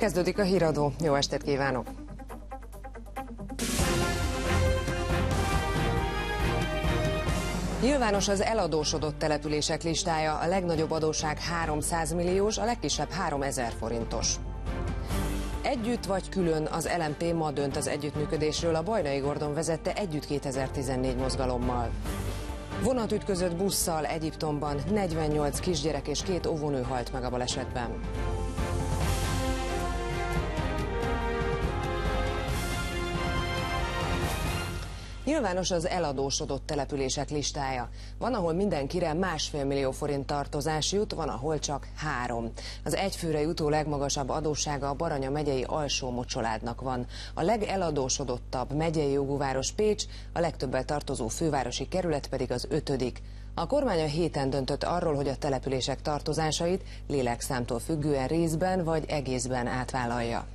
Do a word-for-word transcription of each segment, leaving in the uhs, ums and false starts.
Kezdődik a híradó. Jó estét kívánok! Nyilvános az eladósodott települések listája, a legnagyobb adósság háromszáz milliós, a legkisebb háromezer forintos. Együtt vagy külön, az el em pé ma dönt az együttműködésről, a Bajnai Gordon vezette Együtt kétezer-tizennégy mozgalommal. Vonat ütközött busszal Egyiptomban, negyvennyolc kisgyerek és két óvónő halt meg a balesetben. Nyilvános az eladósodott települések listája. Van, ahol mindenkire másfél millió forint tartozás jut, van, ahol csak három. Az egyfőre jutó legmagasabb adóssága a Baranya megyei Alsó-Mocsoládnak van. A legeladósodottabb megyei jogú város Pécs, a legtöbbel tartozó fővárosi kerület pedig az ötödik. A kormány a héten döntött arról, hogy a települések tartozásait lélekszámtól függően részben vagy egészben átvállalja.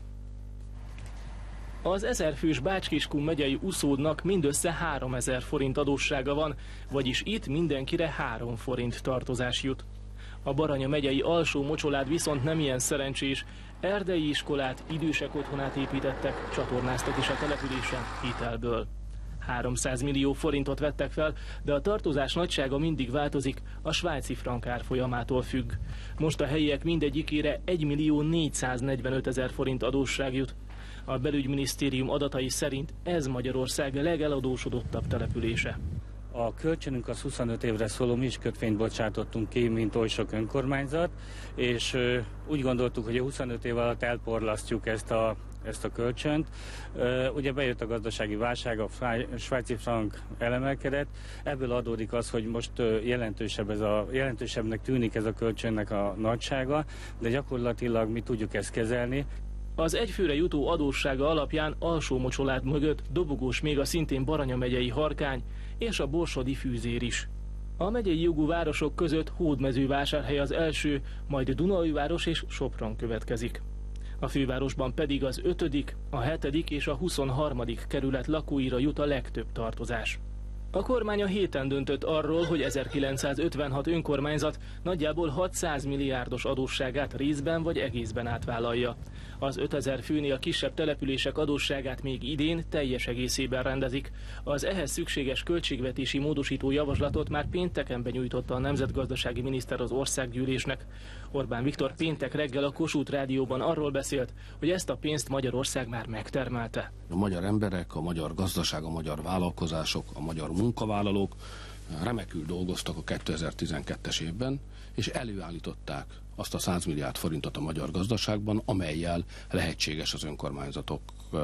Az ezerfős Bács-Kiskun megyei Uszódnak mindössze háromezer forint adóssága van, vagyis itt mindenkire három forint tartozás jut. A Baranya megyei Alsó-Mocsolád viszont nem ilyen szerencsés. Erdei iskolát, idősek otthonát építettek, csatornáztak is a településen hitelből. háromszáz millió forintot vettek fel, de a tartozás nagysága mindig változik, a svájci frank árfolyamától függ. Most a helyiek mindegyikére egymillió négyszáznegyvenötezer forint adósság jut. A belügyminisztérium adatai szerint ez Magyarország legeladósodottabb települése. A kölcsönünk az huszonöt évre szóló mi is kötvényt bocsátottunk ki, mint oly sok önkormányzat, és úgy gondoltuk, hogy a huszonöt év alatt elporlasztjuk ezt a, ezt a kölcsönt. Ugye bejött a gazdasági válság, a svájci frank elemelkedett, ebből adódik az, hogy most jelentősebb ez a, jelentősebbnek tűnik ez a kölcsönnek a nagysága, de gyakorlatilag mi tudjuk ezt kezelni. Az egyfőre jutó adóssága alapján Alsó-Mocsolád mögött dobogós még a szintén Baranya megyei Harkány és a borsodi Fűzér is. A megyei jogú városok között Hódmezővásárhely az első, majd Dunaújváros és Sopron következik. A fővárosban pedig az ötödik, a hetedik és a huszonharmadik kerület lakóira jut a legtöbb tartozás. A kormány a héten döntött arról, hogy ezerkilencszázötvenhat önkormányzat nagyjából hatszáz milliárdos adósságát részben vagy egészben átvállalja. Az ötezer főnél kisebb települések adósságát még idén teljes egészében rendezik. Az ehhez szükséges költségvetési módosító javaslatot már pénteken benyújtotta a nemzetgazdasági miniszter az országgyűlésnek. Orbán Viktor péntek reggel a Kossuth Rádióban arról beszélt, hogy ezt a pénzt Magyarország már megtermelte. A magyar emberek, a magyar gazdaság, a magyar vállalkozások, a magyar munkavállalók remekül dolgoztak a kétezer-tizenkettes évben, és előállították azt a száz milliárd forintot a magyar gazdaságban, amellyel lehetséges az önkormányzatok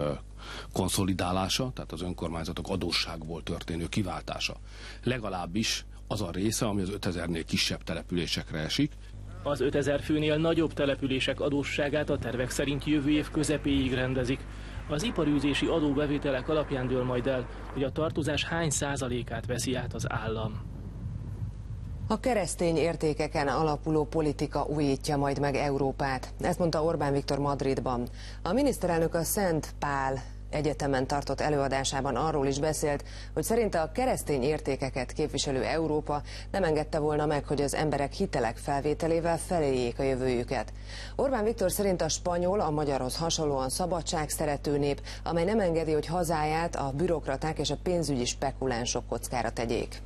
konszolidálása, tehát az önkormányzatok adósságból történő kiváltása. Legalábbis az a része, ami az ötezernél kisebb településekre esik. Az ötezer főnél nagyobb települések adósságát a tervek szerint jövő év közepéig rendezik. Az iparűzési adóbevételek alapján dől majd el, hogy a tartozás hány százalékát veszi át az állam. A keresztény értékeken alapuló politika újítja majd meg Európát. Ezt mondta Orbán Viktor Madridban. A miniszterelnök a Szent Pál Egyetemen tartott előadásában arról is beszélt, hogy szerinte a keresztény értékeket képviselő Európa nem engedte volna meg, hogy az emberek hitelek felvételével feléljék a jövőjüket. Orbán Viktor szerint a spanyol a magyarhoz hasonlóan szabadságszerető nép, amely nem engedi, hogy hazáját a bürokraták és a pénzügyi spekulánsok kockára tegyék.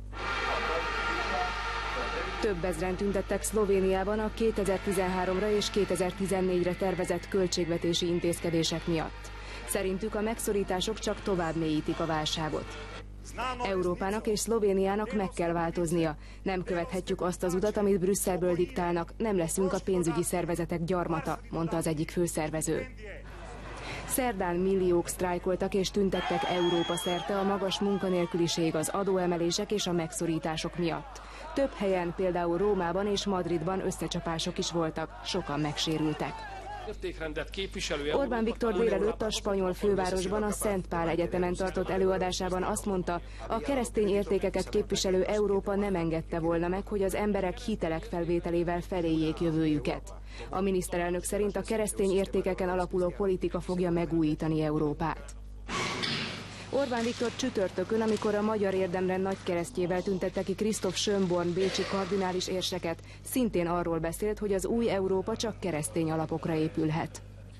Több ezren tüntettek Szlovéniában a kétezer-tizenháromra és kétezer-tizennégyre tervezett költségvetési intézkedések miatt. Szerintük a megszorítások csak tovább mélyítik a válságot. Európának és Szlovéniának meg kell változnia. Nem követhetjük azt az utat, amit Brüsszelből diktálnak, nem leszünk a pénzügyi szervezetek gyarmata, mondta az egyik főszervező. Szerdán milliók sztrájkoltak és tüntettek Európa szerte a magas munkanélküliség, az adóemelések és a megszorítások miatt. Több helyen, például Rómában és Madridban összecsapások is voltak, sokan megsérültek. Orbán Viktor délelőtt a spanyol fővárosban a Szent Pál Egyetemen tartott előadásában azt mondta, a keresztény értékeket képviselő Európa nem engedte volna meg, hogy az emberek hitelek felvételével feléljék jövőjüket. A miniszterelnök szerint a keresztény értékeken alapuló politika fogja megújítani Európát. Orbán Viktor csütörtökön, amikor a Magyar Érdemrend nagykeresztjével tüntette ki Christoph Schönborn bécsi kardinális érseket, szintén arról beszélt, hogy az új Európa csak keresztény alapokra épülhet.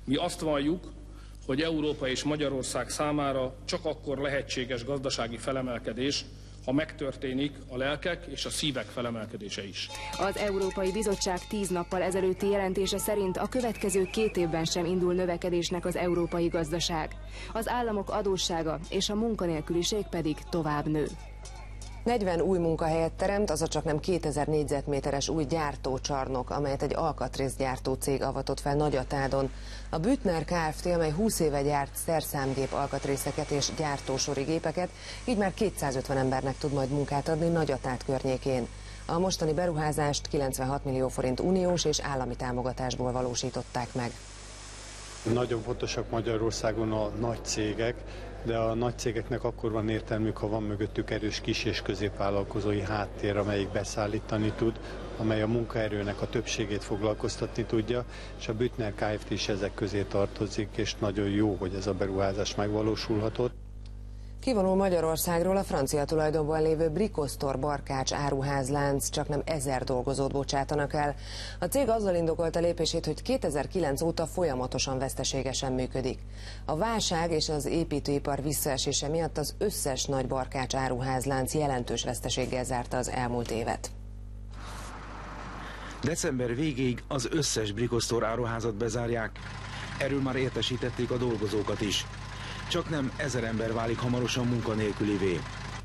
Mi azt valljuk, hogy Európa és Magyarország számára csak akkor lehetséges gazdasági felemelkedés, ha megtörténik a lelkek és a szívek felemelkedése is. Az Európai Bizottság tíz nappal ezelőtti jelentése szerint a következő két évben sem indul növekedésnek az európai gazdaság. Az államok adóssága és a munkanélküliség pedig tovább nő. negyven új munkahelyet teremt, az a csaknem kétezer négyzetméteres új gyártócsarnok, amelyet egy alkatrészgyártó cég avatott fel Nagyatádon. A Büttner Kft., amely húsz éve gyárt szerszámgép alkatrészeket és gyártósori gépeket, így már kétszázötven embernek tud majd munkát adni Nagyatád környékén. A mostani beruházást kilencvenhat millió forint uniós és állami támogatásból valósították meg. Nagyon fontosak Magyarországon a nagy cégek, de a nagy cégeknek akkor van értelmük, ha van mögöttük erős kis- és középvállalkozói háttér, amelyik beszállítani tud, amely a munkaerőnek a többségét foglalkoztatni tudja, és a Büttner Kft. Is ezek közé tartozik, és nagyon jó, hogy ez a beruházás megvalósulhatott. Kivonul Magyarországról a francia tulajdonban lévő Bricosztor Barkács áruházlánc, csaknem ezer dolgozót bocsátanak el. A cég azzal indokolta lépését, hogy kétezer-kilenc óta folyamatosan veszteségesen működik. A válság és az építőipar visszaesése miatt az összes nagy Barkács áruházlánc jelentős veszteséggel zárta az elmúlt évet. December végéig az összes Bricosztor áruházat bezárják. Erről már értesítették a dolgozókat is. Csaknem ezer ember válik hamarosan munkanélkülivé.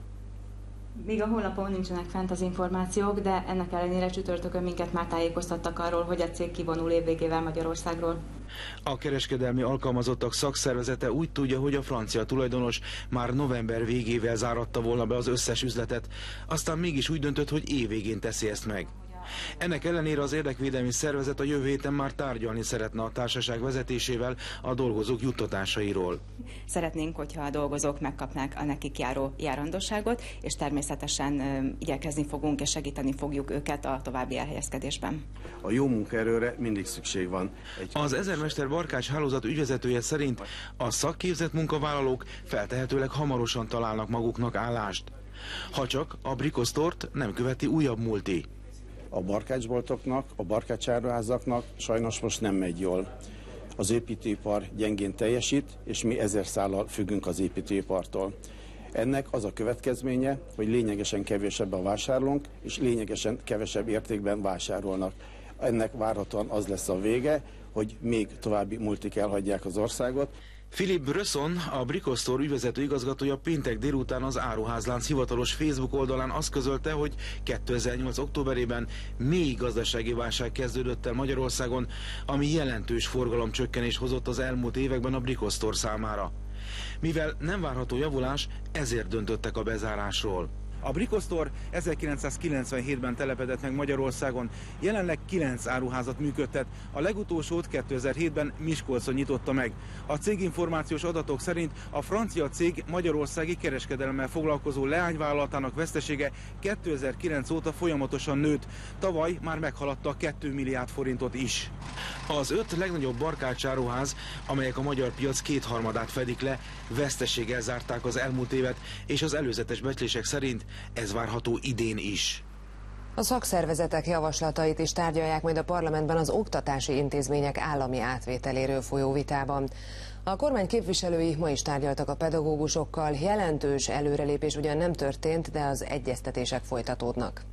Még a honlapon nincsenek fent az információk, de ennek ellenére csütörtökön minket már tájékoztattak arról, hogy a cég kivonul évvégével Magyarországról. A kereskedelmi alkalmazottak szakszervezete úgy tudja, hogy a francia tulajdonos már november végével záratta volna be az összes üzletet, aztán mégis úgy döntött, hogy év végén teszi ezt meg. Ennek ellenére az érdekvédelmi szervezet a jövő héten már tárgyalni szeretne a társaság vezetésével a dolgozók juttatásairól. Szeretnénk, hogyha a dolgozók megkapnák a nekik járó járandosságot, és természetesen uh, igyekezni fogunk és segíteni fogjuk őket a további elhelyezkedésben. A jó munkaerőre mindig szükség van. Egy... Az Ezermester Barkács hálózat ügyvezetője szerint a szakképzett munkavállalók feltehetőleg hamarosan találnak maguknak állást, ha csak a Bricosztort nem követi újabb multi. A barkácsboltoknak, a barkácsáruházaknak sajnos most nem megy jól. Az építőipar gyengén teljesít, és mi ezer szállal függünk az építőipartól. Ennek az a következménye, hogy lényegesen kevesebb a vásárlónk, és lényegesen kevesebb értékben vásárolnak. Ennek várhatóan az lesz a vége, hogy még további multik elhagyják az országot. Philippe Bresson, a Bricosztor ügyvezető igazgatója péntek délután az áruházlánc hivatalos Facebook oldalán azt közölte, hogy kétezer-nyolc októberében mély gazdasági válság kezdődött el Magyarországon, ami jelentős forgalomcsökkenés hozott az elmúlt években a Bricosztor számára. Mivel nem várható javulás, ezért döntöttek a bezárásról. A Bricosztor ezerkilencszázkilencvenhétben telepedett meg Magyarországon, jelenleg kilenc áruházat működtet, a legutolsót kétezer-hétben Miskolcon nyitotta meg. A céginformációs adatok szerint a francia cég magyarországi kereskedelemmel foglalkozó leányvállalatának vesztesége kétezer-kilenc óta folyamatosan nőtt, tavaly már meghaladta a két milliárd forintot is. Az öt legnagyobb Barkács áruház, amelyek a magyar piac kétharmadát fedik le, veszteséggel zárták az elmúlt évet, és az előzetes becslések szerint ez várható idén is. A szakszervezetek javaslatait is tárgyalják majd a parlamentben az oktatási intézmények állami átvételéről folyó vitában. A kormány képviselői ma is tárgyaltak a pedagógusokkal, jelentős előrelépés ugyan nem történt, de az egyeztetések folytatódnak.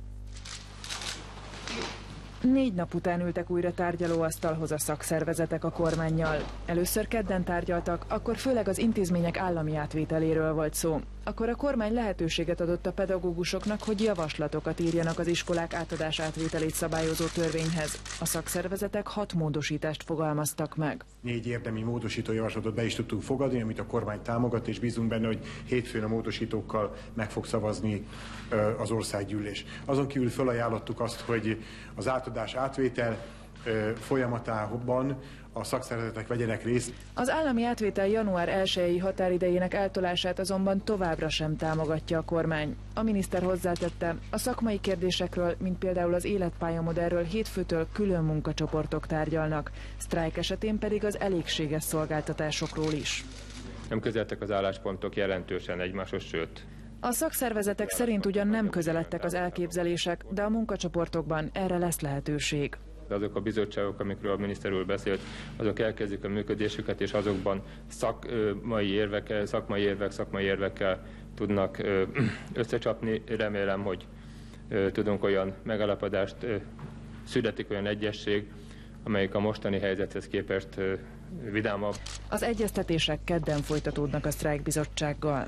Négy nap után ültek újra tárgyalóasztalhoz a szakszervezetek a kormánnyal. Először kedden tárgyaltak, akkor főleg az intézmények állami átvételéről volt szó. Akkor a kormány lehetőséget adott a pedagógusoknak, hogy javaslatokat írjanak az iskolák átadás átvételét szabályozó törvényhez. A szakszervezetek hat módosítást fogalmaztak meg. Négy érdemi módosító javaslatot be is tudtunk fogadni, amit a kormány támogat, és bízunk benne, hogy hétfőn a módosítókkal meg fog szavazni az országgyűlés. Azon kívül felajánlottuk azt, hogy az átadás átvétel folyamatában a szakszervezetek vegyenek részt. Az állami átvétel január elsejei határidejének eltolását azonban továbbra sem támogatja a kormány. A miniszter hozzátette, a szakmai kérdésekről, mint például az életpályamodellről hétfőtől külön munkacsoportok tárgyalnak, sztrájk esetén pedig az elégséges szolgáltatásokról is. Nem közeltek az álláspontok jelentősen egymáshoz, sőt. A szakszervezetek szerint ugyan nem közeledtek az elképzelések, de a munkacsoportokban erre lesz lehetőség. illetve azok a bizottságok, amikről a miniszter úr beszélt, azok elkezdik a működésüket, és azokban szakmai érvekkel, szakmai érvek, szakmai érvekkel tudnak összecsapni. Remélem, hogy tudunk olyan megállapodást, születik olyan egyesség, amelyik a mostani helyzethez képest vidámabb. Az egyeztetések kedden folytatódnak a sztrájkbizottsággal.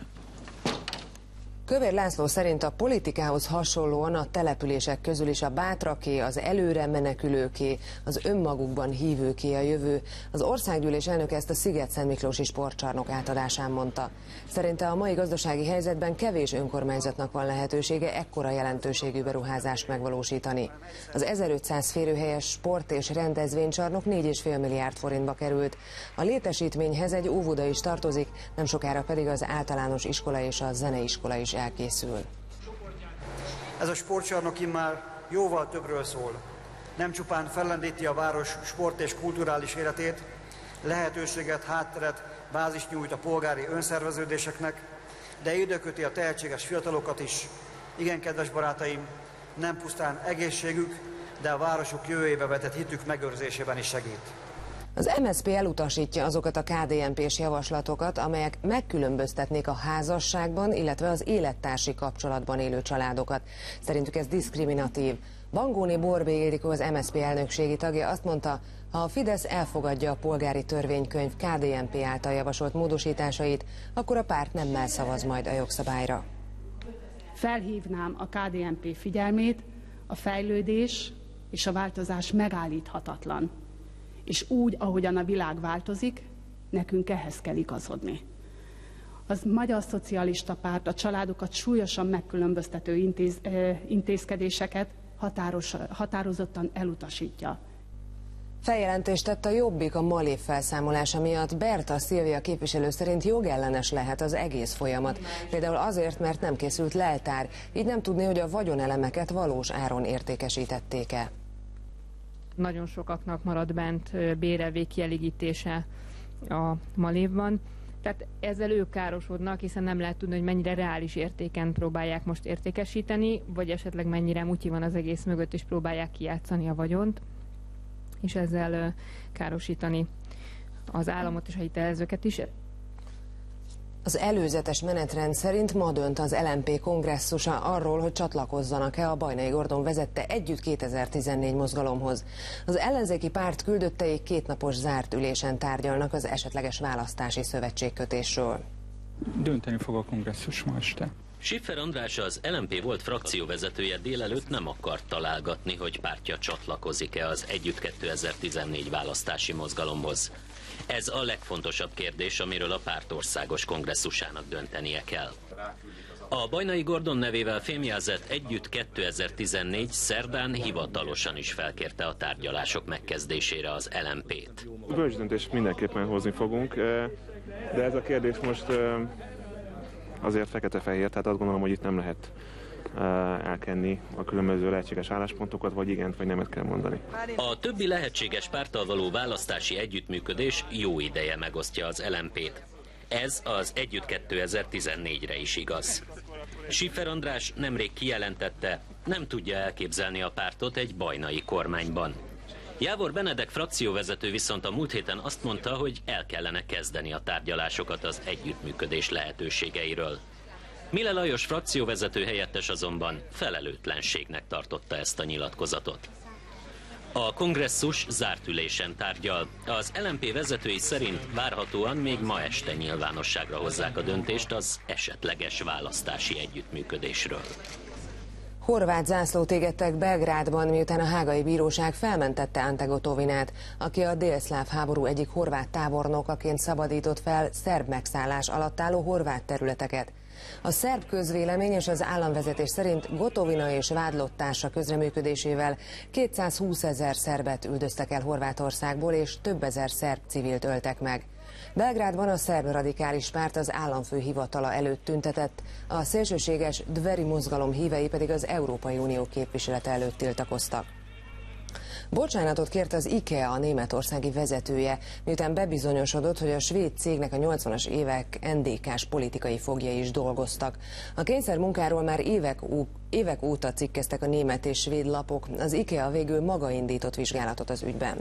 Kövér László szerint a politikához hasonlóan a települések közül is a bátraké, az előre menekülőké, az önmagukban hívőké a jövő. Az országgyűlés elnöke ezt a Sziget-Szentmiklósi sportcsarnok átadásán mondta. Szerinte a mai gazdasági helyzetben kevés önkormányzatnak van lehetősége ekkora jelentőségű beruházást megvalósítani. Az ezerötszáz férőhelyes sport- és rendezvénycsarnok négy egész öt milliárd forintba került. A létesítményhez egy óvoda is tartozik, nem sokára pedig az általános iskola és a zeneiskola is elkészül. Ez a sportcsarnok immár jóval többről szól. Nem csupán fellendíti a város sport és kulturális életét, lehetőséget, hátteret, bázist nyújt a polgári önszerveződéseknek, de időköti a tehetséges fiatalokat is. Igen, kedves barátaim, nem pusztán egészségük, de a városok jövőjébe vetett hitük megőrzésében is segít. Az em es zé pé elutasítja azokat a ká dé en pés javaslatokat, amelyek megkülönböztetnék a házasságban, illetve az élettársi kapcsolatban élő családokat. Szerintük ez diszkriminatív. Bangóni Borbély Ildikó, az em es zé pé elnökségi tagja azt mondta, ha a Fidesz elfogadja a polgári törvénykönyv ká dé en pé által javasolt módosításait, akkor a párt nemmel szavaz majd a jogszabályra. Felhívnám a ká dé en pé figyelmét, a fejlődés és a változás megállíthatatlan. És úgy, ahogyan a világ változik, nekünk ehhez kell igazodni. Az Magyar Szocialista Párt a családokat súlyosan megkülönböztető intéz, eh, intézkedéseket határos, határozottan elutasítja. Feljelentést tett a Jobbik a Malév felszámolása miatt. Berta Szilvia képviselő szerint jogellenes lehet az egész folyamat. Például azért, mert nem készült leltár, így nem tudni, hogy a vagyonelemeket valós áron értékesítették-e. Nagyon sokaknak marad bent bérelvék kielégítése a Malévban. Tehát ezzel ők károsodnak, hiszen nem lehet tudni, hogy mennyire reális értéken próbálják most értékesíteni, vagy esetleg mennyire mutyi van az egész mögött, és próbálják kijátszani a vagyont, és ezzel károsítani az államot és a hitelezőket is. Az előzetes menetrend szerint ma dönt az el em pé kongresszusa arról, hogy csatlakozzanak-e a Bajnai Gordon vezette Együtt kétezer-tizennégy mozgalomhoz. Az ellenzéki párt küldöttei kétnapos zárt ülésen tárgyalnak az esetleges választási szövetségkötésről. Dönteni fog a kongresszus ma este. Schiffer András, az el em pé volt frakcióvezetője délelőtt nem akart találgatni, hogy pártja csatlakozik-e az Együtt kétezer-tizennégy választási mozgalomhoz. Ez a legfontosabb kérdés, amiről a párt országos kongresszusának döntenie kell. A Bajnai Gordon nevével fémjelzett Együtt kétezer-tizennégy szerdán hivatalosan is felkérte a tárgyalások megkezdésére az el em pét. Bölcs döntést mindenképpen hozni fogunk, de ez a kérdés most azért fekete-fehér, tehát azt gondolom, hogy itt nem lehet elkenni a különböző lehetséges álláspontokat, vagy igent, vagy nemet kell mondani. A többi lehetséges párttal való választási együttműködés jó ideje megosztja az el em pét. Ez az Együtt kétezer-tizennégyre is igaz. Schiffer András nemrég kijelentette, nem tudja elképzelni a pártot egy bajnai kormányban. Jávor Benedek frakcióvezető viszont a múlt héten azt mondta, hogy el kellene kezdeni a tárgyalásokat az együttműködés lehetőségeiről. Mile Lajos frakcióvezető helyettes azonban felelőtlenségnek tartotta ezt a nyilatkozatot. A kongresszus zárt ülésen tárgyal. Az el em pé vezetői szerint várhatóan még ma este nyilvánosságra hozzák a döntést az esetleges választási együttműködésről. Horvát zászlót égettek Belgrádban, miután a hágai bíróság felmentette Ante Gotovinát, aki a délszláv háború egyik horvát tábornokaként szabadított fel szerb megszállás alatt álló horvát területeket. A szerb közvélemény és az államvezetés szerint Gotovina és vádlottársa közreműködésével kétszázhúszezer szerbet üldöztek el Horvátországból, és több ezer szerb civilt öltek meg. Belgrádban a szerb radikális párt az államfő hivatala előtt tüntetett, a szélsőséges Dveri mozgalom hívei pedig az Európai Unió képviselete előtt tiltakoztak. Bocsánatot kért az IKEA, a németországi vezetője, miután bebizonyosodott, hogy a svéd cégnek a nyolcvanas évek en dé ká-s politikai foglyai is dolgoztak. A kényszermunkáról már évek, évek óta cikkeztek a német és svéd lapok, az IKEA végül maga indított vizsgálatot az ügyben.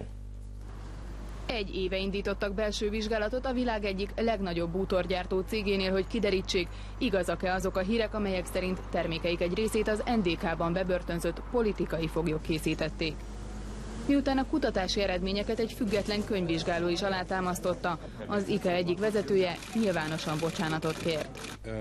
Egy éve indítottak belső vizsgálatot a világ egyik legnagyobb bútorgyártó cégénél, hogy kiderítsék, igazak-e azok a hírek, amelyek szerint termékeik egy részét az en dé ká-ban bebörtönzött politikai foglyok készítették. Miután a kutatási eredményeket egy független könyvvizsgáló is alátámasztotta, az IKEA egyik vezetője nyilvánosan bocsánatot kért.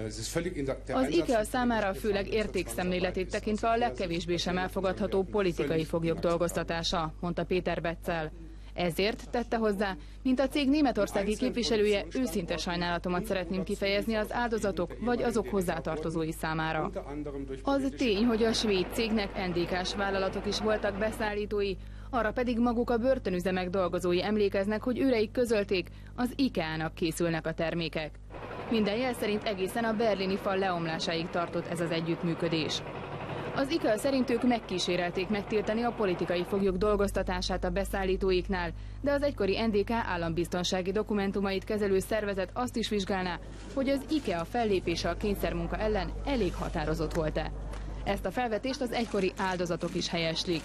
Az IKEA számára főleg értékszemléletét tekintve a legkevésbé sem elfogadható politikai foglyok dolgoztatása, mondta Péter Betzel. Ezért tette hozzá, mint a cég németországi képviselője, őszinte sajnálatomat szeretném kifejezni az áldozatok vagy azok hozzátartozói számára. Az tény, hogy a svéd cégnek en dé ká-s vállalatok is voltak beszállítói, arra pedig maguk a börtönüzemek dolgozói emlékeznek, hogy őreik közölték, az IKEA-nak készülnek a termékek. Minden jel szerint egészen a berlini fal leomlásáig tartott ez az együttműködés. Az IKEA szerint ők megkísérelték megtiltani a politikai foglyok dolgoztatását a beszállítóiknál, de az egykori en dé ká állambiztonsági dokumentumait kezelő szervezet azt is vizsgálná, hogy az IKEA fellépése a kényszermunka ellen elég határozott volt-e. Ezt a felvetést az egykori áldozatok is helyeslik.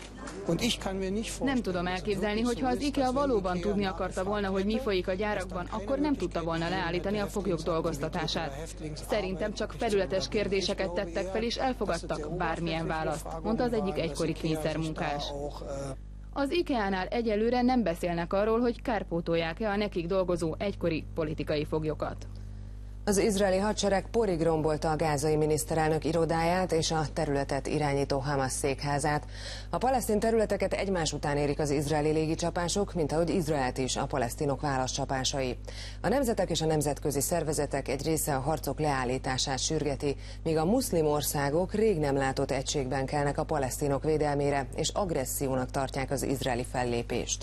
Nem tudom elképzelni, hogy ha az IKEA valóban tudni akarta volna, hogy mi folyik a gyárakban, akkor nem tudta volna leállítani a foglyok dolgoztatását. Szerintem csak felületes kérdéseket tettek fel és elfogadtak bármilyen választ, mondta az egyik egykori kényszermunkás. Az IKEA-nál egyelőre nem beszélnek arról, hogy kárpótolják-e a nekik dolgozó egykori politikai foglyokat. Az izraeli hadsereg porig rombolta a gázai miniszterelnök irodáját és a területet irányító Hamas székházát. A palesztin területeket egymás után érik az izraeli légicsapások, mint ahogy Izraelt is a palesztinok válaszcsapásai. A nemzetek és a nemzetközi szervezetek egy része a harcok leállítását sürgeti, míg a muszlim országok rég nem látott egységben kelnek a palesztinok védelmére, és agressziónak tartják az izraeli fellépést.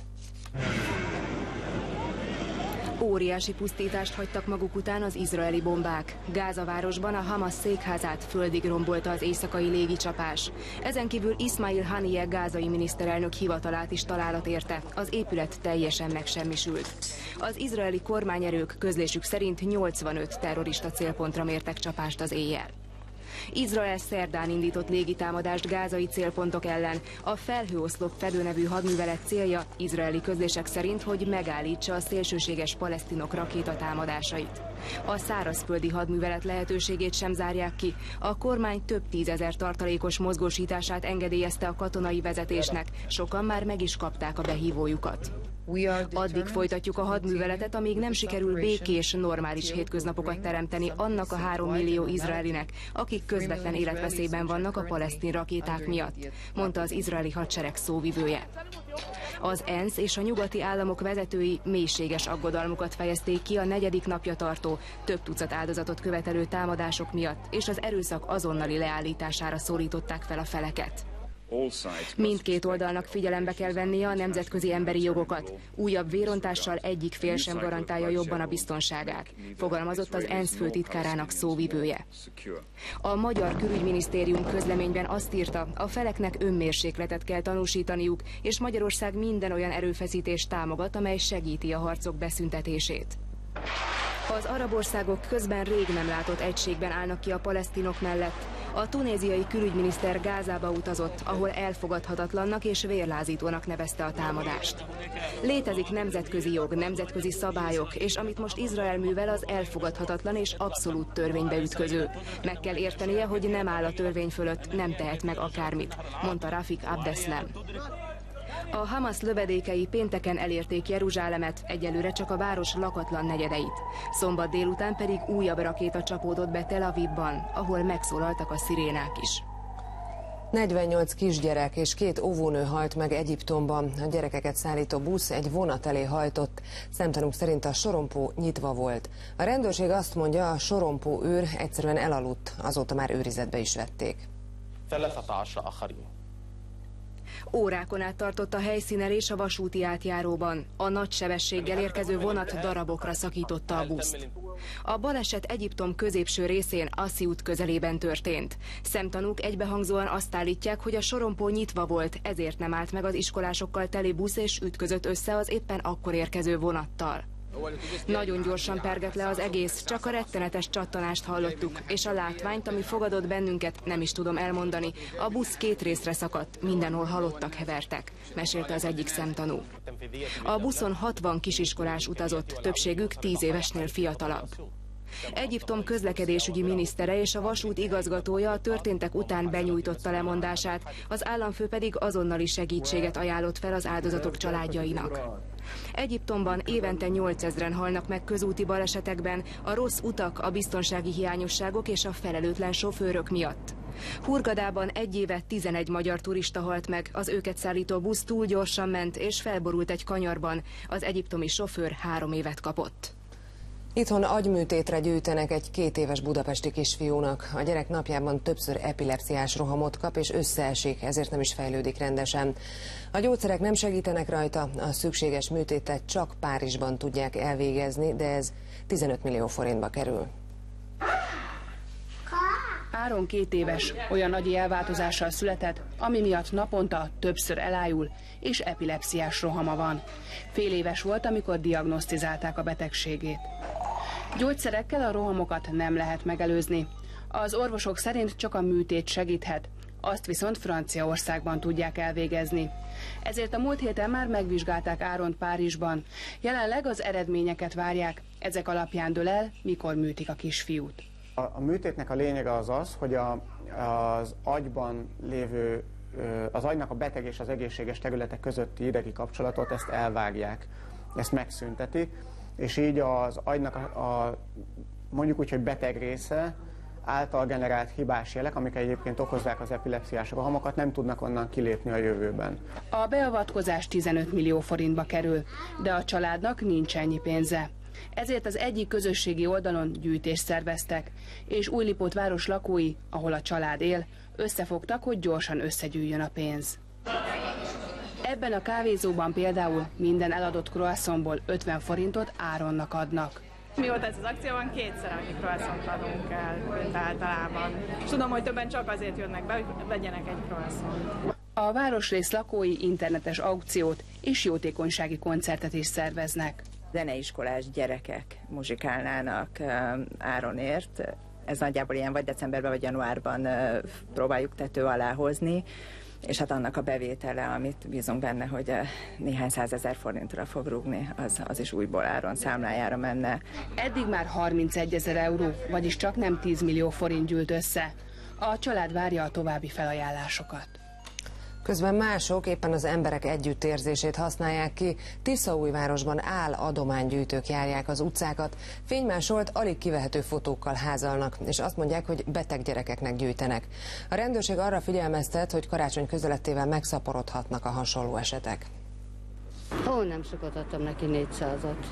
Óriási pusztítást hagytak maguk után az izraeli bombák. Gáza városban a Hamas székházát földig rombolta az éjszakai légicsapás. Ezen kívül Ismail Haniyeh gázai miniszterelnök hivatalát is találat érte. Az épület teljesen megsemmisült. Az izraeli kormányerők közlésük szerint nyolcvanöt terrorista célpontra mértek csapást az éjjel. Izrael szerdán indított légitámadást gázai célpontok ellen. A Felhőoszlop Fedő nevű hadművelet célja izraeli közlések szerint, hogy megállítsa a szélsőséges palesztinok rakétatámadásait. A szárazföldi hadművelet lehetőségét sem zárják ki. A kormány több tízezer tartalékos mozgósítását engedélyezte a katonai vezetésnek. Sokan már meg is kapták a behívójukat. Addig folytatjuk a hadműveletet, amíg nem sikerül békés, normális hétköznapokat teremteni annak a három millió izraelinek, akik közvetlen életveszélyben vannak a palesztin rakéták miatt, mondta az izraeli hadsereg szóvivője. Az ENSZ és a nyugati államok vezetői mélységes aggodalmukat fejezték ki a negyedik napja tartó, több tucat áldozatot követelő támadások miatt, és az erőszak azonnali leállítására szólították fel a feleket. Mindkét oldalnak figyelembe kell vennie a nemzetközi emberi jogokat. Újabb vérontással egyik fél sem garantálja jobban a biztonságát, fogalmazott az ENSZ főtitkárának szóvivője. A magyar külügyminisztérium közleményben azt írta, a feleknek önmérsékletet kell tanúsítaniuk, és Magyarország minden olyan erőfeszítést támogat, amely segíti a harcok beszüntetését. Az arab országok közben rég nem látott egységben állnak ki a palesztinok mellett. A tunéziai külügyminiszter Gázába utazott, ahol elfogadhatatlannak és vérlázítónak nevezte a támadást. Létezik nemzetközi jog, nemzetközi szabályok, és amit most Izrael művel, az elfogadhatatlan és abszolút törvénybe ütköző. Meg kell értenie, hogy nem áll a törvény fölött, nem tehet meg akármit, mondta Rafik Abdeslam. A Hamas lövedékei pénteken elérték Jeruzsálemet, egyelőre csak a város lakatlan negyedeit. Szombat délután pedig újabb rakéta csapódott be Tel Avivban, ahol megszólaltak a szirénák is. negyvennyolc kisgyerek és két óvónő halt meg Egyiptomban. A gyerekeket szállító busz egy vonat elé hajtott. Szemtanúk szerint a sorompó nyitva volt. A rendőrség azt mondja, a sorompó őr egyszerűen elaludt, azóta már őrizetbe is vették. Órákon át tartott a helyszínelés a vasúti átjáróban. A nagy sebességgel érkező vonat darabokra szakította a buszt. A baleset Egyiptom középső részén, Assziut közelében történt. Szemtanúk egybehangzóan azt állítják, hogy a sorompó nyitva volt, ezért nem állt meg az iskolásokkal teli busz és ütközött össze az éppen akkor érkező vonattal. Nagyon gyorsan pergett le az egész, csak a rettenetes csattanást hallottuk, és a látványt, ami fogadott bennünket, nem is tudom elmondani. A busz két részre szakadt, mindenhol halottak hevertek, mesélte az egyik szemtanú. A buszon hatvan kisiskolás utazott, többségük tíz évesnél fiatalabb. Egyiptom közlekedésügyi minisztere és a vasút igazgatója a történtek után benyújtotta lemondását, az államfő pedig azonnali segítséget ajánlott fel az áldozatok családjainak. Egyiptomban évente nyolcezren halnak meg közúti balesetekben a rossz utak, a biztonsági hiányosságok és a felelőtlen sofőrök miatt. Hurgadában egy éve tizenegy magyar turista halt meg, az őket szállító busz túl gyorsan ment és felborult egy kanyarban. Az egyiptomi sofőr három évet kapott. Itthon agyműtétre gyűjtenek egy két éves budapesti kisfiúnak. A gyerek napjában többször epilepsziás rohamot kap és összeesik, ezért nem is fejlődik rendesen. A gyógyszerek nem segítenek rajta, a szükséges műtétet csak Párizsban tudják elvégezni, de ez tizenöt millió forintba kerül. Áron két éves, olyan agyi elváltozással született, ami miatt naponta többször elájul, és epilepsziás rohama van. Fél éves volt, amikor diagnosztizálták a betegségét. Gyógyszerekkel a rohamokat nem lehet megelőzni. Az orvosok szerint csak a műtét segíthet, azt viszont Franciaországban tudják elvégezni. Ezért a múlt héten már megvizsgálták Áront Párizsban. Jelenleg az eredményeket várják, ezek alapján dől el, mikor műtik a kisfiút. A, a műtétnek a lényege az az, hogy a, az agyban lévő, az agynak a beteg és az egészséges területek közötti idegi kapcsolatot, ezt elvágják, ezt megszünteti, és így az agynak a, a mondjuk úgy, hogy beteg része által generált hibás jelek, amik egyébként okozzák az epilepsziás rohamokat, nem tudnak onnan kilépni a jövőben. A beavatkozás tizenöt millió forintba kerül, de a családnak nincs ennyi pénze. Ezért az egyik közösségi oldalon gyűjtést szerveztek, és Újlipót város lakói, ahol a család él, összefogtak, hogy gyorsan összegyűjjön a pénz. Ebben a kávézóban például minden eladott croissantból ötven forintot Áronnak adnak. Mióta ez az akció van, kétszer annyi croissant adunk el, mint általában. És tudom, hogy többen csak azért jönnek be, hogy vegyenek egy croissant. A városrész lakói internetes aukciót és jótékonysági koncertet is szerveznek. Zeneiskolás gyerekek muzsikálnának Áronért. Ez nagyjából ilyen vagy decemberben, vagy januárban próbáljuk tető alá hozni, és hát annak a bevétele, amit bízunk benne, hogy néhány százezer forintra fog rúgni, az, az is újból Áron számlájára menne. Eddig már harmincegyezer euró, vagyis csak nem tíz millió forint gyűlt össze. A család várja a további felajánlásokat. Közben mások éppen az emberek együttérzését használják ki. Tiszaújvárosban áll adománygyűjtők járják az utcákat, fénymásolt, alig kivehető fotókkal házalnak, és azt mondják, hogy beteg gyerekeknek gyűjtenek. A rendőrség arra figyelmeztet, hogy karácsony közelettével megszaporodhatnak a hasonló esetek. Ó, nem sokat adtam neki négyszázat.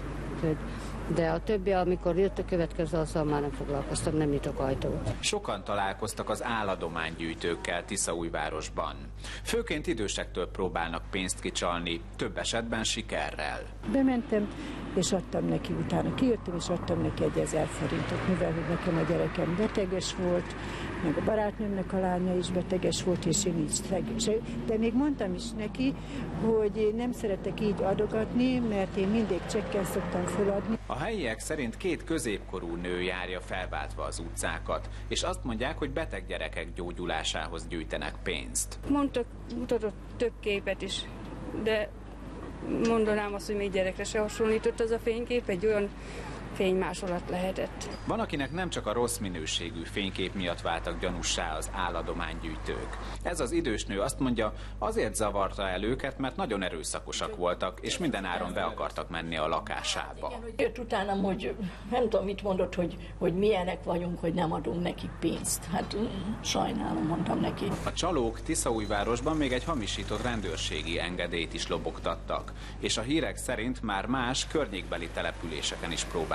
De a többi, amikor jött a következő, azzal már nem foglalkoztam, nem nyitok ajtót. Sokan találkoztak az álladománygyűjtőkkel Tiszaújvárosban. Főként idősektől próbálnak pénzt kicsalni, több esetben sikerrel. Bementem, és adtam neki, utána kijöttem, és adtam neki egy ezer forintot, mivel hogy nekem a gyerekem beteges volt, meg a barátnőmnek a lánya is beteges volt, és én így szegés. De még mondtam is neki, hogy én nem szeretek így adogatni, mert én mindig csekkel szoktam feladni. A helyiek szerint két középkorú nő járja felváltva az utcákat, és azt mondják, hogy beteg gyerekek gyógyulásához gyűjtenek pénzt. Mondtak, mutatott több képet is, de mondanám azt, hogy még gyerekre se hasonlított az a fénykép, egy olyan fénymásolat lehetett. Van, akinek nem csak a rossz minőségű fénykép miatt váltak gyanussá az álladománygyűjtők. Ez az idős nő azt mondja, azért zavarta el őket, mert nagyon erőszakosak voltak, és minden áron be akartak menni a lakásába. Jött utánam, hogy nem tudom, mit mondott, hogy, hogy milyenek vagyunk, hogy nem adunk nekik pénzt. Hát sajnálom, mondtam neki. A csalók Tiszaújvárosban még egy hamisított rendőrségi engedélyt is lobogtattak, és a hírek szerint már más környékbeli településeken is próbálkoznak.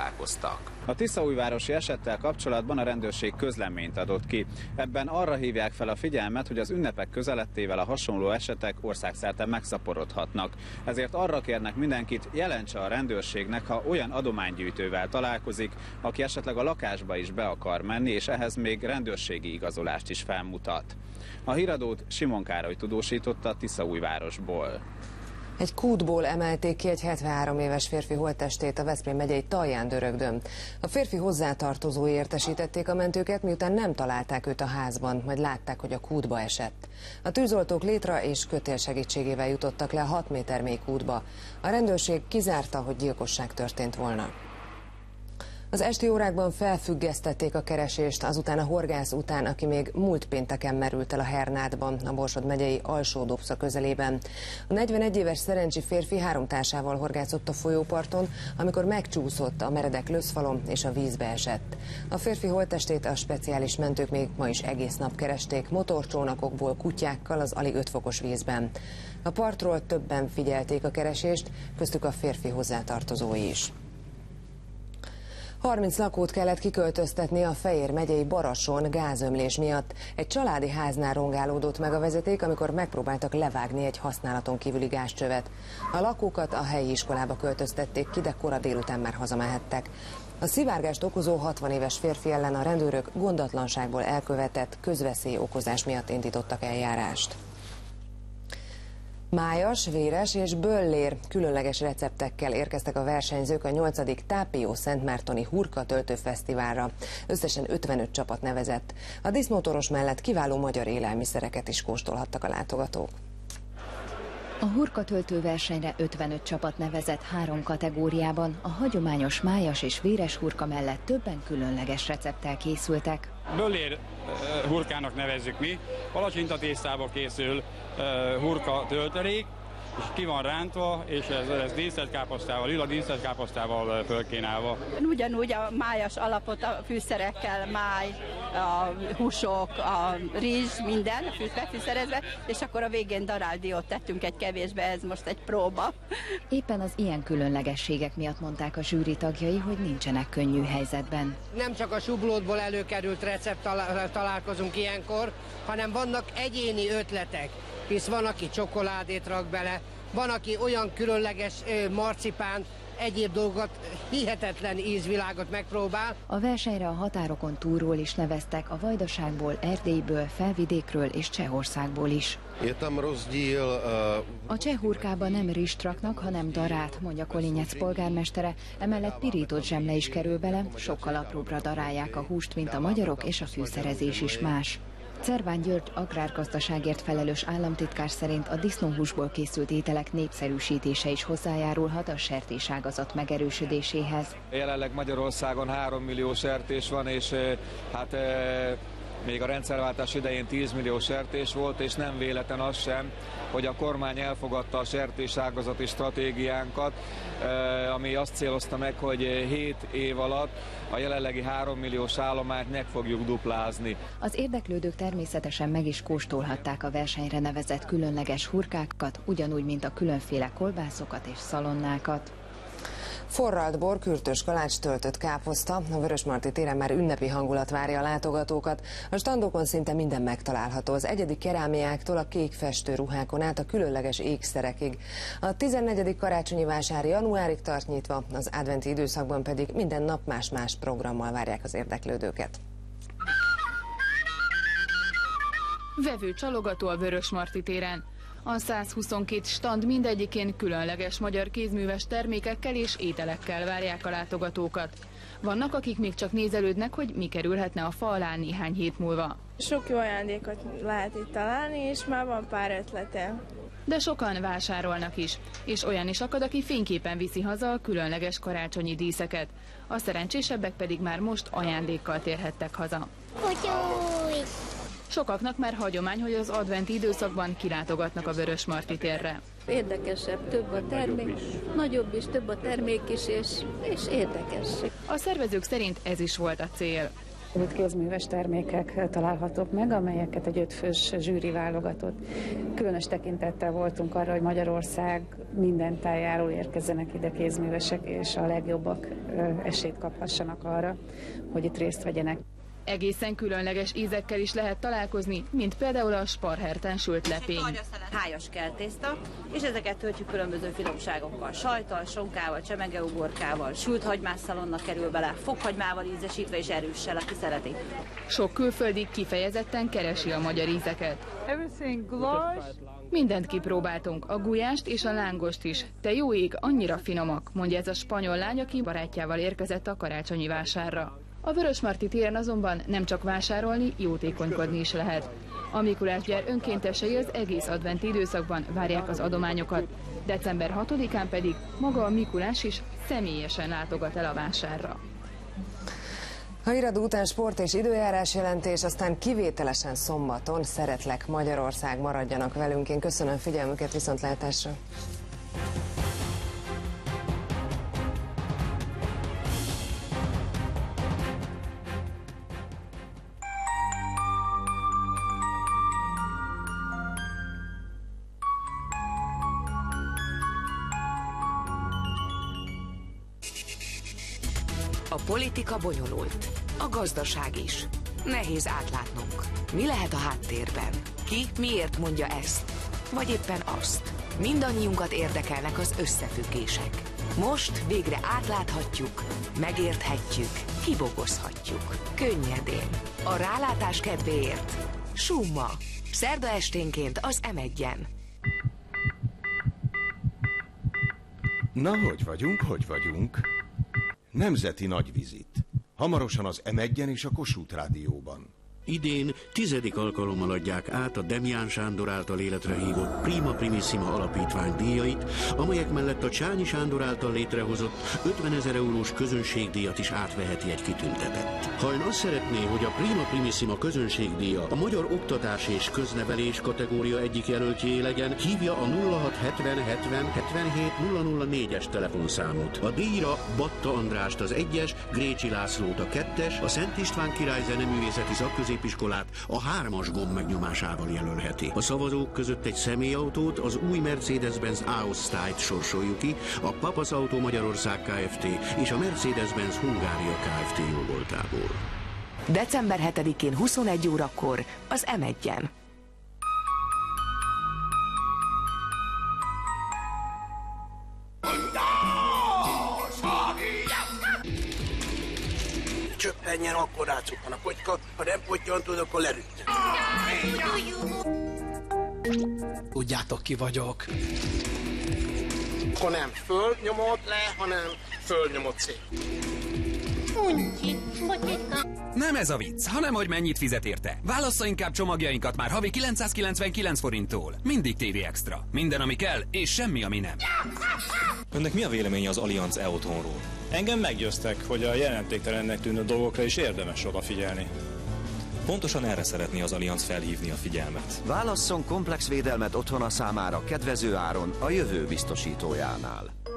találkoztak. A tiszaújvárosi esettel kapcsolatban a rendőrség közleményt adott ki. Ebben arra hívják fel a figyelmet, hogy az ünnepek közelettével a hasonló esetek országszerte megszaporodhatnak. Ezért arra kérnek mindenkit, jelentse a rendőrségnek, ha olyan adománygyűjtővel találkozik, aki esetleg a lakásba is be akar menni, és ehhez még rendőrségi igazolást is felmutat. A híradót Simon Károly tudósította Tiszaújvárosból. Egy kútból emelték ki egy hetvenhárom éves férfi holttestét a Veszprém megyei Talján-Dörögdön. A férfi hozzátartozói értesítették a mentőket, miután nem találták őt a házban, majd látták, hogy a kútba esett. A tűzoltók létra és kötél segítségével jutottak le a hat méter mély kútba. A rendőrség kizárta, hogy gyilkosság történt volna. Az esti órákban felfüggesztették a keresést azután a horgász után, aki még múlt pénteken merült el a Hernádban, a Borsod megyei Alsó-Dobsza közelében. A negyvenegy éves szerencsi férfi három társával horgászott a folyóparton, amikor megcsúszott a meredek löszfalon és a vízbe esett. A férfi holttestét a speciális mentők még ma is egész nap keresték, motorcsónakokból, kutyákkal az alig öt fokos vízben. A partról többen figyelték a keresést, köztük a férfi hozzátartozói is. harminc lakót kellett kiköltöztetni a Fejér megyei Barason gázömlés miatt. Egy családi háznál rongálódott meg a vezeték, amikor megpróbáltak levágni egy használaton kívüli gázcsövet. A lakókat a helyi iskolába költöztették ki, de kora délután már hazamehettek. A szivárgást okozó hatvan éves férfi ellen a rendőrök gondatlanságból elkövetett közveszély okozás miatt indítottak eljárást. Májas, véres és böllér különleges receptekkel érkeztek a versenyzők a nyolcadik Tápió Szentmártoni Hurka Töltő Fesztiválra. Összesen ötvenöt csapat nevezett. A díszmotoros mellett kiváló magyar élelmiszereket is kóstolhattak a látogatók. A hurkatöltő versenyre ötvenöt csapat nevezett három kategóriában. A hagyományos májas és véres hurka mellett többen különleges recepttel készültek. Böllér uh, hurkának nevezzük mi. Palacsinta tésztából készül uh, hurka töltelék, és ki van rántva, és ez, ez díszletkáposztával, lila díszletkáposztával fölkínálva. Ugyanúgy a májas alapot a fűszerekkel, máj, a húsok, a rizs, minden befűszerezve, és akkor a végén daráldiót tettünk egy kevésbe, ez most egy próba. Éppen az ilyen különlegességek miatt mondták a zsűri tagjai, hogy nincsenek könnyű helyzetben. Nem csak a sublótból előkerült recepttal találkozunk ilyenkor, hanem vannak egyéni ötletek, hisz van, aki csokoládét rak bele, van, aki olyan különleges ö, marcipán, egyéb dolgokat, hihetetlen ízvilágot megpróbál. A versenyre a határokon túlról is neveztek, a Vajdaságból, Erdélyből, Felvidékről és Csehországból is. A cseh hurkában nem rizst raknak, hanem darát, mondja Kolinyec polgármestere, emellett pirított zsemle is kerül bele, sokkal apróbbra darálják a húst, mint a magyarok, és a fűszerezés is más. Cerván György agrárgazdaságért felelős államtitkár szerint a disznóhúsból készült ételek népszerűsítése is hozzájárulhat a sertéságazat megerősödéséhez. Jelenleg Magyarországon három millió sertés van, és hát még a rendszerváltás idején tíz millió sertés volt, és nem véletlen az sem, hogy a kormány elfogadta a sertéságazati stratégiánkat, ami azt célozta meg, hogy hét év alatt a jelenlegi három milliós állományt meg fogjuk duplázni. Az érdeklődők természetesen meg is kóstolhatták a versenyre nevezett különleges hurkákat, ugyanúgy, mint a különféle kolbászokat és szalonnákat. Forralt bor, kürtös kalács, töltött káposzta. A Vörösmarty téren már ünnepi hangulat várja a látogatókat. A standokon szinte minden megtalálható, az egyedi kerámiáktól a kék festőruhákon át a különleges ékszerekig. A tizennegyedik karácsonyi vásár januárig tart nyitva, az adventi időszakban pedig minden nap más-más programmal várják az érdeklődőket. Vevő csalogató a Vörösmarty téren. A százhuszonkét stand mindegyikén különleges magyar kézműves termékekkel és ételekkel várják a látogatókat. Vannak, akik még csak nézelődnek, hogy mi kerülhetne a fa alá néhány hét múlva. Sok jó ajándékot lehet itt találni, és már van pár ötlete. De sokan vásárolnak is, és olyan is akad, aki fényképen viszi haza a különleges karácsonyi díszeket. A szerencsésebbek pedig már most ajándékkal térhettek haza. Kutyúj! Sokaknak már hagyomány, hogy az adventi időszakban kilátogatnak a Vörösmarty térre. Érdekesebb, több a termék, nagyobb is, nagyobb is több a termék is, és, és érdekes. A szervezők szerint ez is volt a cél. Itt kézműves termékek találhatók meg, amelyeket egy ötfős zsűri válogatott. Különös tekintettel voltunk arra, hogy Magyarország minden tájáról érkezzenek ide kézművesek, és a legjobbak esélyt kaphassanak arra, hogy itt részt vegyenek. Egészen különleges ízekkel is lehet találkozni, mint például a sparherten sült lepény. Hájas keltészta, és ezeket töltjük különböző finomságokkal, sajttal, sonkával, csemegeuborkával, sült hagymásszalonnak kerül bele, fokhagymával ízesítve és erőssel, aki szereti. Sok külföldi kifejezetten keresi a magyar ízeket. Mindent kipróbáltunk, a gulyást és a lángost is. Te jó ég, annyira finomak, mondja ez a spanyol lány, aki barátjával érkezett a karácsonyi vásárra. A Vörösmarty téren azonban nem csak vásárolni, jótékonykodni is lehet. A Mikulás gyár önkéntesei az egész adventi időszakban várják az adományokat. december hatodikán pedig maga a Mikulás is személyesen látogat el a vásárra. A híradó után sport és időjárás jelentés, aztán kivételesen szombaton Szeretlek Magyarország, maradjanak velünk. Én köszönöm figyelmüket, viszontlátásra! A politika bonyolult, a gazdaság is. Nehéz átlátnunk. Mi lehet a háttérben? Ki miért mondja ezt? Vagy éppen azt? Mindannyiunkat érdekelnek az összefüggések. Most végre átláthatjuk, megérthetjük, kibogozhatjuk. Könnyedén. A rálátás kedvéért. Summa. Szerda esténként az em egyen. Na, hogy vagyunk, hogy vagyunk? Nemzeti nagyvizit. Hamarosan az em egyen és a Kossuth Rádióban. Idén tizedik alkalommal adják át a Demján Sándor által életre hívott Prima Primissima alapítvány díjait, amelyek mellett a Csányi Sándor által létrehozott ötvenezer eurós közönségdíjat is átveheti egy kitüntetett. Ha ön azt szeretné, hogy a Prima Primissima közönségdíja a magyar oktatás és köznevelés kategória egyik jelöltjé legyen, hívja a nulla hat hetven hetven hetvenhét nulla nulla négyes telefonszámot. A díjra Batta Andrást az egyes, Grécsi Lászlót a kettes, a Szent István Király Zeneművészeti Szakközépiskolát a hármas gomb megnyomásával jelölheti. A szavazók között egy személyautót, az új Mercedes-Benz A-osztályt sorsoljuk ki, a Papas Autó Magyarország Kft. És a Mercedes-Benz Hungária Kft. Jóvoltából. december hetedikén huszonegy órakor az em egyen. Csöppenjen, akkor rácuppan a kocska, ha nem pottyan tud, akkor lerüttem. Tudjátok, ki vagyok. Akkor nem fölnyomod le, hanem fölnyomod szét. Nem ez a vicc, hanem hogy mennyit fizet érte. Válassza inkább csomagjainkat már havi kilencszázkilencvenkilenc forinttól. Mindig té vé Extra. Minden, ami kell, és semmi, ami nem. Önnek mi a véleménye az Allianz e-otthonról? Engem meggyőztek, hogy a jelentéktelennek tűnő dolgokra is érdemes odafigyelni. Pontosan erre szeretné az Allianz felhívni a figyelmet. Válasszon komplex védelmet otthona számára kedvező áron a Jövő biztosítójánál.